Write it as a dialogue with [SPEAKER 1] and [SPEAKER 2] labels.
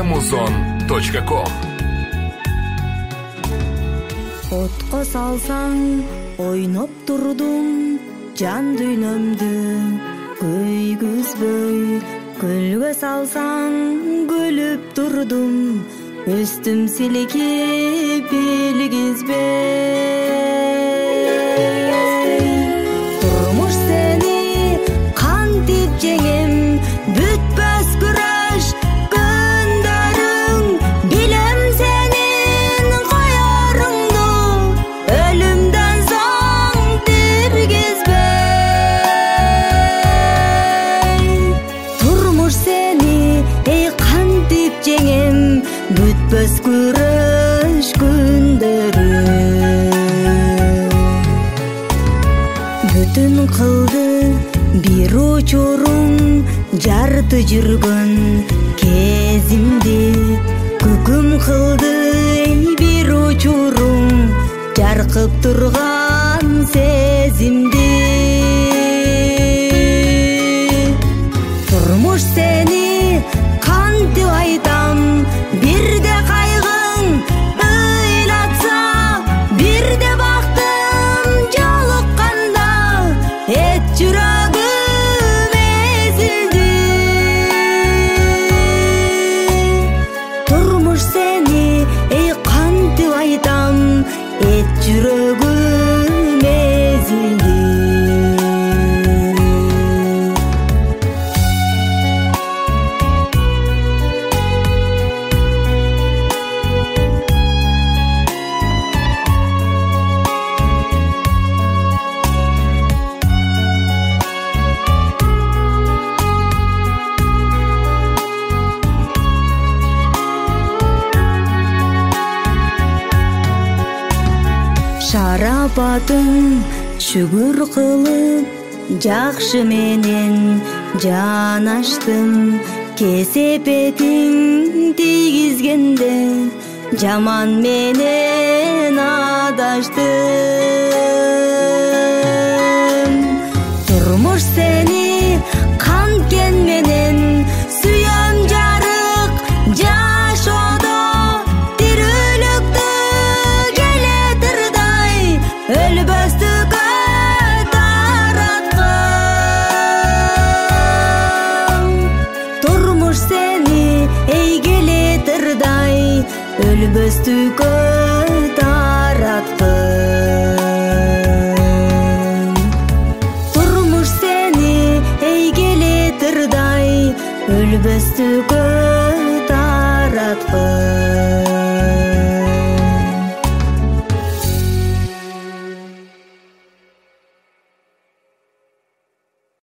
[SPEAKER 1] amazon.com.
[SPEAKER 2] Отқа салсаң, ойноп тұрдым, жан дүйнөмді көйгізбөй. Көлге салсаң, күліп тұрдым, өстім сілекеп білгізбей. Тұрмыш сені қантип жеңем, бүтпөс күреш күндөрүң. Билем сенин коярыңды, өлүмдөн соң тиргизбей. Турмуш сени кантип жеңем, бүтпөс күреш күндөрүң. Бүтүн кылды бир учуруң, жарты жүргөн кезимди. Күкүм кылды бир учуруң, жаркып турган сезимди. Турмуш сени кантип айтам, бирде кайгың ыйлатса, бирде бактым жолукканда, эт жүрөгүм эзилди. Турмуш сени кантип айтам, эт жүрөгүм эзилди. Шарапатын шүгүр кылып, жакшы менен жанаштым. Кесепетиң тийгизгенде, жаман менен адаштым. Турмуш сени канткен менен сүйөм, жарык жашоодо тирүүлүктү келетирдай, өлбөстүккө тараткан. Турмуш сени келетирдай, өлбөстүккө тараткан. Турмуш сени келетирдай, өлбөстүккө тараткан.